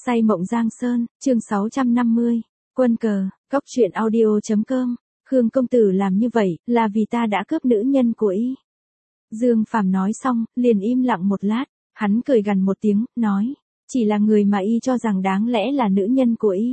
Say mộng Giang Sơn, chương 650, quân cờ, cóc truyện audio.com, Khương công tử làm như vậy, là vì ta đã cướp nữ nhân của y. Dương Phàm nói xong, liền im lặng một lát, hắn cười gằn một tiếng, nói, chỉ là người mà y cho rằng đáng lẽ là nữ nhân của y.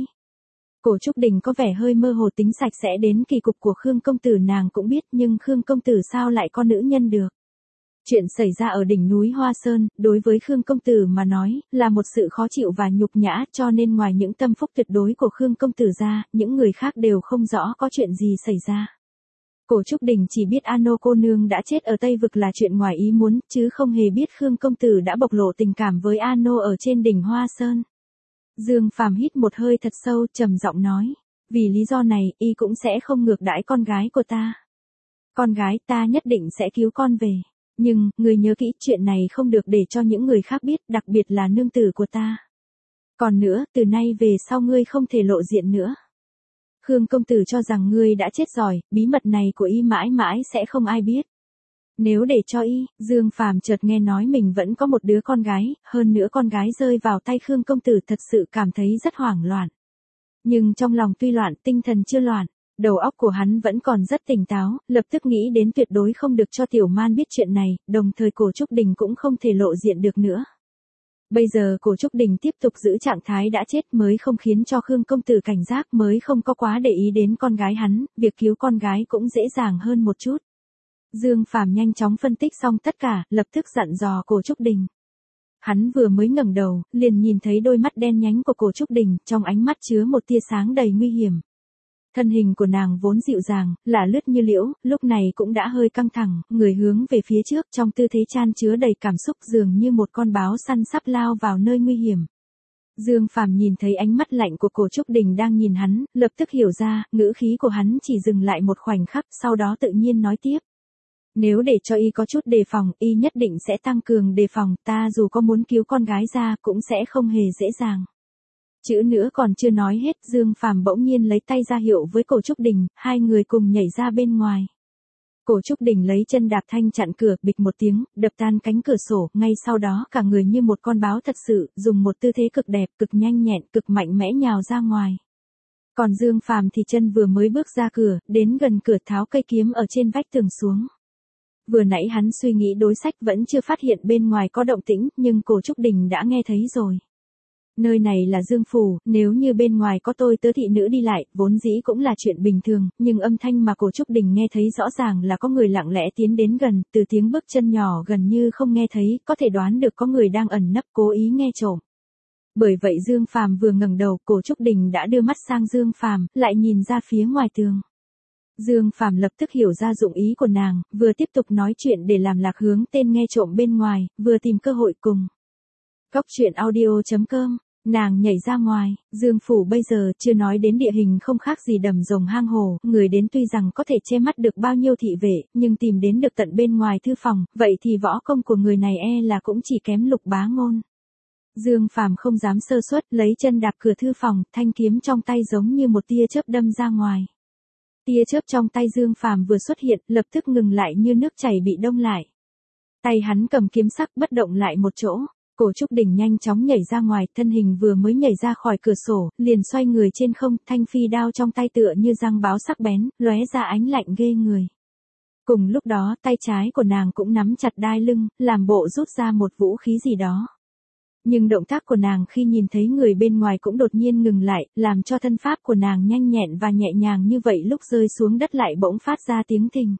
Cổ Trúc Đình có vẻ hơi mơ hồ, tính sạch sẽ đến kỳ cục của Khương công tử nàng cũng biết, nhưng Khương công tử sao lại có nữ nhân được. Chuyện xảy ra ở đỉnh núi Hoa Sơn, đối với Khương công tử mà nói, là một sự khó chịu và nhục nhã, cho nên ngoài những tâm phúc tuyệt đối của Khương công tử ra, những người khác đều không rõ có chuyện gì xảy ra. Cổ Trúc Đình chỉ biết Ano cô nương đã chết ở Tây Vực là chuyện ngoài ý muốn, chứ không hề biết Khương công tử đã bộc lộ tình cảm với Ano ở trên đỉnh Hoa Sơn. Dương Phàm hít một hơi thật sâu, trầm giọng nói, vì lý do này, y cũng sẽ không ngược đãi con gái của ta. Con gái ta nhất định sẽ cứu con về. Nhưng, người nhớ kỹ, chuyện này không được để cho những người khác biết, đặc biệt là nương tử của ta. Còn nữa, từ nay về sau ngươi không thể lộ diện nữa. Khương công tử cho rằng ngươi đã chết rồi, bí mật này của y mãi mãi sẽ không ai biết. Nếu để cho y, Dương Phàm chợt nghe nói mình vẫn có một đứa con gái, hơn nữa con gái rơi vào tay Khương công tử thật sự cảm thấy rất hoảng loạn. Nhưng trong lòng tuy loạn, tinh thần chưa loạn. Đầu óc của hắn vẫn còn rất tỉnh táo, lập tức nghĩ đến tuyệt đối không được cho Tiểu Man biết chuyện này, đồng thời Cổ Trúc Đình cũng không thể lộ diện được nữa. Bây giờ Cổ Trúc Đình tiếp tục giữ trạng thái đã chết mới không khiến cho Khương công tử cảnh giác, mới không có quá để ý đến con gái hắn, việc cứu con gái cũng dễ dàng hơn một chút. Dương Phàm nhanh chóng phân tích xong tất cả, lập tức dặn dò Cổ Trúc Đình. Hắn vừa mới ngẩng đầu, liền nhìn thấy đôi mắt đen nhánh của Cổ Trúc Đình, trong ánh mắt chứa một tia sáng đầy nguy hiểm. Thân hình của nàng vốn dịu dàng, lả lướt như liễu, lúc này cũng đã hơi căng thẳng, người hướng về phía trước trong tư thế chan chứa đầy cảm xúc, dường như một con báo săn sắp lao vào nơi nguy hiểm. Dương Phàm nhìn thấy ánh mắt lạnh của Cổ Trúc Đình đang nhìn hắn, lập tức hiểu ra, ngữ khí của hắn chỉ dừng lại một khoảnh khắc, sau đó tự nhiên nói tiếp. Nếu để cho y có chút đề phòng, y nhất định sẽ tăng cường đề phòng, ta dù có muốn cứu con gái ra, cũng sẽ không hề dễ dàng. Chữ nữa còn chưa nói hết, Dương Phàm bỗng nhiên lấy tay ra hiệu với Cổ Trúc Đình, hai người cùng nhảy ra bên ngoài. Cổ Trúc Đình lấy chân đạp thanh chặn cửa, bịch một tiếng, đập tan cánh cửa sổ, ngay sau đó cả người như một con báo thật sự, dùng một tư thế cực đẹp, cực nhanh nhẹn, cực mạnh mẽ nhào ra ngoài. Còn Dương Phàm thì chân vừa mới bước ra cửa, đến gần cửa tháo cây kiếm ở trên vách tường xuống. Vừa nãy hắn suy nghĩ đối sách vẫn chưa phát hiện bên ngoài có động tĩnh, nhưng Cổ Trúc Đình đã nghe thấy rồi. Nơi này là Dương Phủ, nếu như bên ngoài có tôi tớ thị nữ đi lại, vốn dĩ cũng là chuyện bình thường, nhưng âm thanh mà Cổ Trúc Đình nghe thấy rõ ràng là có người lặng lẽ tiến đến gần, từ tiếng bước chân nhỏ gần như không nghe thấy, có thể đoán được có người đang ẩn nấp cố ý nghe trộm. Bởi vậy Dương Phàm vừa ngẩng đầu, Cổ Trúc Đình đã đưa mắt sang Dương Phàm, lại nhìn ra phía ngoài tường. Dương Phàm lập tức hiểu ra dụng ý của nàng, vừa tiếp tục nói chuyện để làm lạc hướng tên nghe trộm bên ngoài, vừa tìm cơ hội cùng. Cóc truyện audio.com. Nàng nhảy ra ngoài, Dương Phủ bây giờ chưa nói đến địa hình không khác gì đầm rồng hang hồ, người đến tuy rằng có thể che mắt được bao nhiêu thị vệ, nhưng tìm đến được tận bên ngoài thư phòng, vậy thì võ công của người này là cũng chỉ kém Lục Bá Ngôn. Dương Phàm không dám sơ suất, lấy chân đạp cửa thư phòng, thanh kiếm trong tay giống như một tia chớp đâm ra ngoài. Tia chớp trong tay Dương Phàm vừa xuất hiện, lập tức ngừng lại như nước chảy bị đông lại. Tay hắn cầm kiếm sắc bất động lại một chỗ. Cổ Trúc Đình nhanh chóng nhảy ra ngoài, thân hình vừa mới nhảy ra khỏi cửa sổ, liền xoay người trên không, thanh phi đao trong tay tựa như răng báo sắc bén, lóe ra ánh lạnh ghê người. Cùng lúc đó, tay trái của nàng cũng nắm chặt đai lưng, làm bộ rút ra một vũ khí gì đó. Nhưng động tác của nàng khi nhìn thấy người bên ngoài cũng đột nhiên ngừng lại, làm cho thân pháp của nàng nhanh nhẹn và nhẹ nhàng như vậy lúc rơi xuống đất lại bỗng phát ra tiếng thình.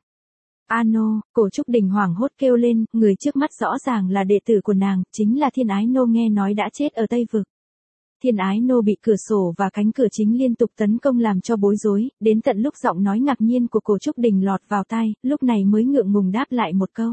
Ano, Cổ Trúc Đình hoảng hốt kêu lên, người trước mắt rõ ràng là đệ tử của nàng, chính là Thiên Ái Nô nghe nói đã chết ở Tây Vực. Thiên Ái Nô bị cửa sổ và cánh cửa chính liên tục tấn công làm cho bối rối, đến tận lúc giọng nói ngạc nhiên của Cổ Trúc Đình lọt vào tai, lúc này mới ngượng ngùng đáp lại một câu.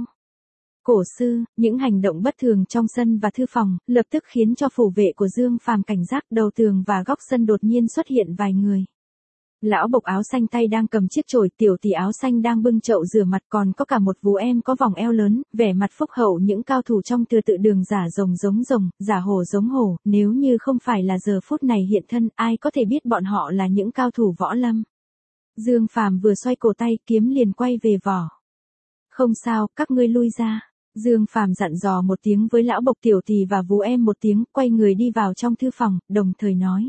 Cổ sư, những hành động bất thường trong sân và thư phòng, lập tức khiến cho phủ vệ của Dương Phàm cảnh giác, đầu tường và góc sân đột nhiên xuất hiện vài người. Lão bộc áo xanh tay đang cầm chiếc chổi, tiểu tỷ áo xanh đang bưng chậu rửa mặt, còn có cả một vú em có vòng eo lớn, vẻ mặt phúc hậu, những cao thủ trong thừa tự đường giả rồng giống rồng, giả hổ giống hổ, nếu như không phải là giờ phút này hiện thân, ai có thể biết bọn họ là những cao thủ võ lâm. Dương Phàm vừa xoay cổ tay, kiếm liền quay về vỏ. Không sao, các ngươi lui ra. Dương Phàm dặn dò một tiếng với lão Bộc tiểu tỷ và Vú Em một tiếng, quay người đi vào trong thư phòng, đồng thời nói.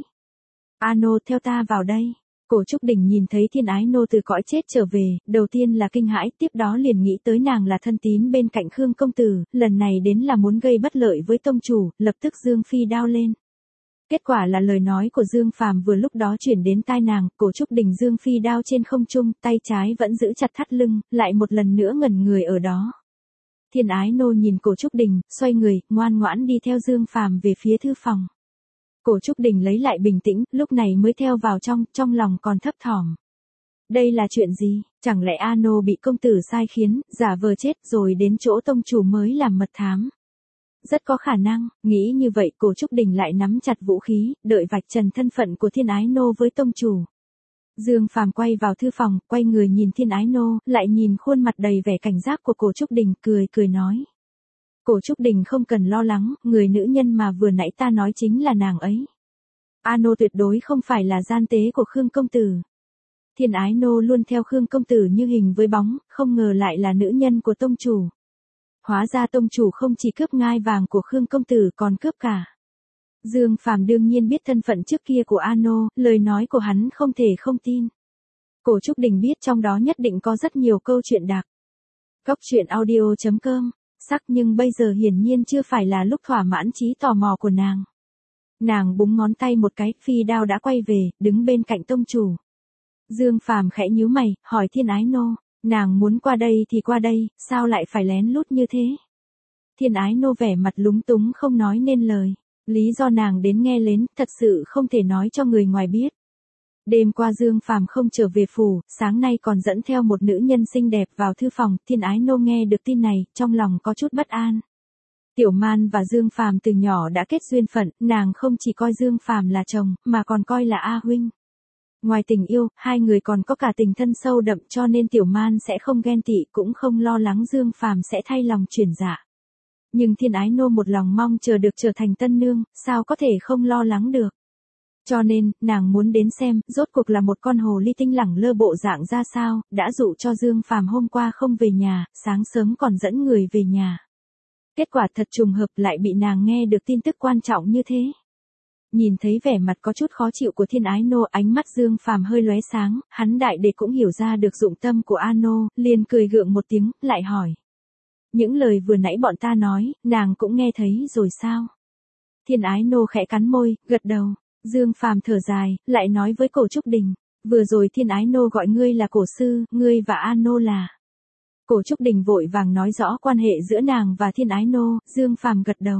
Ano theo ta vào đây. Cổ Trúc Đình nhìn thấy Thiên Ái Nô từ cõi chết trở về, đầu tiên là kinh hãi, tiếp đó liền nghĩ tới nàng là thân tín bên cạnh Khương công tử, lần này đến là muốn gây bất lợi với tông chủ, lập tức dương phi đao lên. Kết quả là lời nói của Dương Phàm vừa lúc đó chuyển đến tai nàng, Cổ Trúc Đình dương phi đao trên không trung, tay trái vẫn giữ chặt thắt lưng, lại một lần nữa ngẩn người ở đó. Thiên Ái Nô nhìn Cổ Trúc Đình, xoay người, ngoan ngoãn đi theo Dương Phàm về phía thư phòng. Cổ Trúc Đình lấy lại bình tĩnh, lúc này mới theo vào trong lòng còn thấp thỏm. Đây là chuyện gì, chẳng lẽ Ano bị công tử sai khiến, giả vờ chết rồi đến chỗ tông chủ mới làm mật thám? Rất có khả năng, nghĩ như vậy Cổ Trúc Đình lại nắm chặt vũ khí, đợi vạch trần thân phận của Thiên Ái Nô với tông chủ. Dương Phàm quay vào thư phòng, quay người nhìn Thiên Ái Nô, lại nhìn khuôn mặt đầy vẻ cảnh giác của Cổ Trúc Đình, cười nói. Cổ Trúc Đình không cần lo lắng, người nữ nhân mà vừa nãy ta nói chính là nàng ấy. Ano tuyệt đối không phải là gian tế của Khương công tử. Thiên Ái Nô luôn theo Khương công tử như hình với bóng, không ngờ lại là nữ nhân của tông chủ. Hóa ra tông chủ không chỉ cướp ngai vàng của Khương công tử còn cướp cả. Dương Phàm đương nhiên biết thân phận trước kia của Ano, lời nói của hắn không thể không tin. Cổ Trúc Đình biết trong đó nhất định có rất nhiều câu chuyện đặc. Góc truyện audio.com, sắc nhưng bây giờ hiển nhiên chưa phải là lúc thỏa mãn trí tò mò của nàng. Nàng búng ngón tay một cái, phi đao đã quay về, đứng bên cạnh tông chủ. Dương Phàm khẽ nhíu mày, hỏi Thiên Ái Nô, nàng muốn qua đây thì qua đây, sao lại phải lén lút như thế? Thiên Ái Nô vẻ mặt lúng túng không nói nên lời. Lý do nàng đến nghe lén, thật sự không thể nói cho người ngoài biết. Đêm qua Dương Phàm không trở về phủ, sáng nay còn dẫn theo một nữ nhân xinh đẹp vào thư phòng, Thiên Ái Nô nghe được tin này, trong lòng có chút bất an. Tiểu Man và Dương Phàm từ nhỏ đã kết duyên phận, nàng không chỉ coi Dương Phàm là chồng, mà còn coi là A huynh. Ngoài tình yêu, hai người còn có cả tình thân sâu đậm, cho nên Tiểu Man sẽ không ghen tị, cũng không lo lắng Dương Phàm sẽ thay lòng chuyển dạ. Nhưng Thiên Ái Nô một lòng mong chờ được trở thành tân nương, sao có thể không lo lắng được. Cho nên, nàng muốn đến xem, rốt cuộc là một con hồ ly tinh lẳng lơ bộ dạng ra sao, đã dụ cho Dương Phàm hôm qua không về nhà, sáng sớm còn dẫn người về nhà. Kết quả thật trùng hợp lại bị nàng nghe được tin tức quan trọng như thế. Nhìn thấy vẻ mặt có chút khó chịu của Thiên Ái Nô, ánh mắt Dương Phàm hơi lóe sáng, hắn đại để cũng hiểu ra được dụng tâm của Ano, liền cười gượng một tiếng, lại hỏi. Những lời vừa nãy bọn ta nói, nàng cũng nghe thấy rồi sao? Thiên Ái Nô khẽ cắn môi, gật đầu. Dương Phàm thở dài, lại nói với Cổ Trúc Đình. Vừa rồi Thiên Ái Nô gọi ngươi là cổ sư, ngươi và Ano là. Cổ Trúc Đình vội vàng nói rõ quan hệ giữa nàng và Thiên Ái Nô, Dương Phàm gật đầu.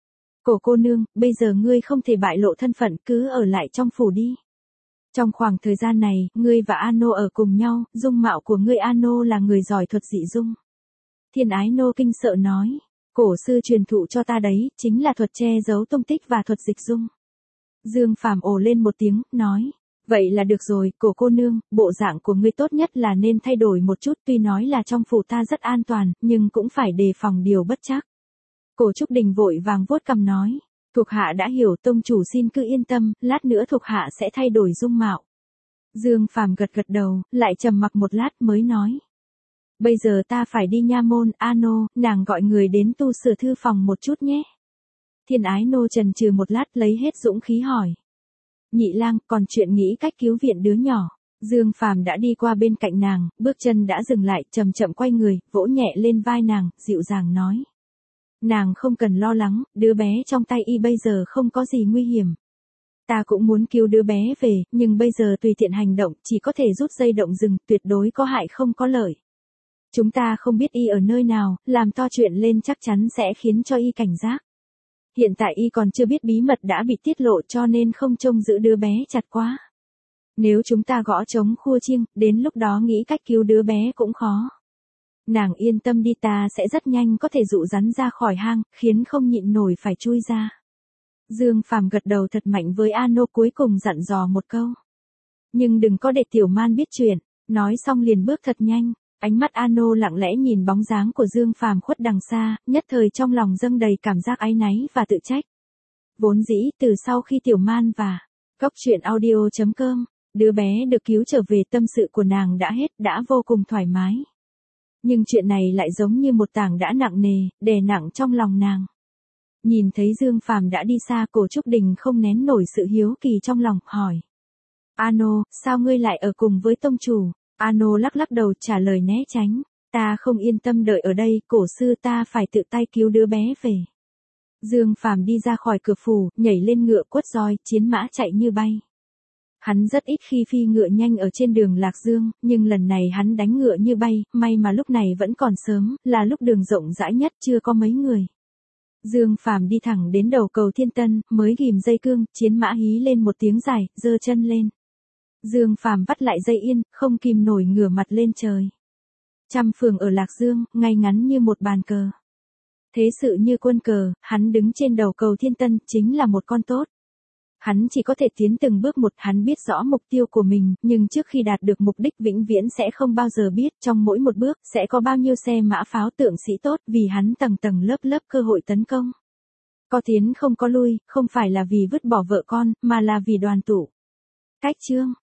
Cổ cô nương, bây giờ ngươi không thể bại lộ thân phận, cứ ở lại trong phủ đi. Trong khoảng thời gian này, ngươi và Ano ở cùng nhau, dung mạo của ngươi Ano là người giỏi thuật dị dung. Thiên Ái Nô kinh sợ nói, cổ sư truyền thụ cho ta đấy, chính là thuật che giấu tung tích và thuật dịch dung. Dương Phàm ồ lên một tiếng, nói, vậy là được rồi, cổ cô nương, bộ dạng của ngươi tốt nhất là nên thay đổi một chút, tuy nói là trong phủ ta rất an toàn, nhưng cũng phải đề phòng điều bất trắc. Cổ Trúc Đình vội vàng vuốt cằm nói, thuộc hạ đã hiểu, tông chủ xin cứ yên tâm, lát nữa thuộc hạ sẽ thay đổi dung mạo. Dương Phàm gật gật đầu, lại trầm mặc một lát mới nói. Bây giờ ta phải đi nha môn, Ano, nàng gọi người đến tu sửa thư phòng một chút nhé. Thiên Ái Nô chần chừ một lát lấy hết dũng khí hỏi. Nhị lang, còn chuyện nghĩ cách cứu viện đứa nhỏ. Dương Phàm đã đi qua bên cạnh nàng, bước chân đã dừng lại, chậm chậm quay người, vỗ nhẹ lên vai nàng, dịu dàng nói. Nàng không cần lo lắng, đứa bé trong tay y bây giờ không có gì nguy hiểm. Ta cũng muốn cứu đứa bé về, nhưng bây giờ tùy tiện hành động, chỉ có thể rút dây động rừng, tuyệt đối có hại không có lợi. Chúng ta không biết y ở nơi nào, làm to chuyện lên chắc chắn sẽ khiến cho y cảnh giác. Hiện tại y còn chưa biết bí mật đã bị tiết lộ cho nên không trông giữ đứa bé chặt quá. Nếu chúng ta gõ trống khua chiêng, đến lúc đó nghĩ cách cứu đứa bé cũng khó. Nàng yên tâm đi, ta sẽ rất nhanh có thể dụ rắn ra khỏi hang, khiến không nhịn nổi phải chui ra. Dương Phàm gật đầu thật mạnh với Ano, cuối cùng dặn dò một câu. Nhưng đừng có để Tiểu Man biết chuyện, nói xong liền bước thật nhanh. Ánh mắt Ano lặng lẽ nhìn bóng dáng của Dương Phàm khuất đằng xa, nhất thời trong lòng dâng đầy cảm giác áy náy và tự trách. Vốn dĩ, từ sau khi Tiểu Man và Góc truyện audio.com, đứa bé được cứu trở về, tâm sự của nàng đã hết, đã vô cùng thoải mái. Nhưng chuyện này lại giống như một tảng đã nặng nề, đè nặng trong lòng nàng. Nhìn thấy Dương Phàm đã đi xa, Cổ Trúc Đình không nén nổi sự hiếu kỳ trong lòng, hỏi. Ano, sao ngươi lại ở cùng với tông chủ? Ano lắc lắc đầu trả lời né tránh. Ta không yên tâm đợi ở đây, cổ sư, ta phải tự tay cứu đứa bé về. Dương Phàm đi ra khỏi cửa phủ, nhảy lên ngựa quất roi, chiến mã chạy như bay. Hắn rất ít khi phi ngựa nhanh ở trên đường Lạc Dương, nhưng lần này hắn đánh ngựa như bay, may mà lúc này vẫn còn sớm, là lúc đường rộng rãi nhất, chưa có mấy người. Dương Phàm đi thẳng đến đầu cầu Thiên Tân, mới ghim dây cương, chiến mã hí lên một tiếng dài, giơ chân lên. Dương Phàm vắt lại dây yên, không kìm nổi ngửa mặt lên trời. Trăm phường ở Lạc Dương, ngay ngắn như một bàn cờ. Thế sự như quân cờ, hắn đứng trên đầu cầu Thiên Tân, chính là một con tốt. Hắn chỉ có thể tiến từng bước một, hắn biết rõ mục tiêu của mình, nhưng trước khi đạt được mục đích vĩnh viễn sẽ không bao giờ biết trong mỗi một bước sẽ có bao nhiêu xe mã pháo tượng sĩ tốt, vì hắn tầng tầng lớp lớp cơ hội tấn công. Có tiến không có lui, không phải là vì vứt bỏ vợ con, mà là vì đoàn tụ. Cách chương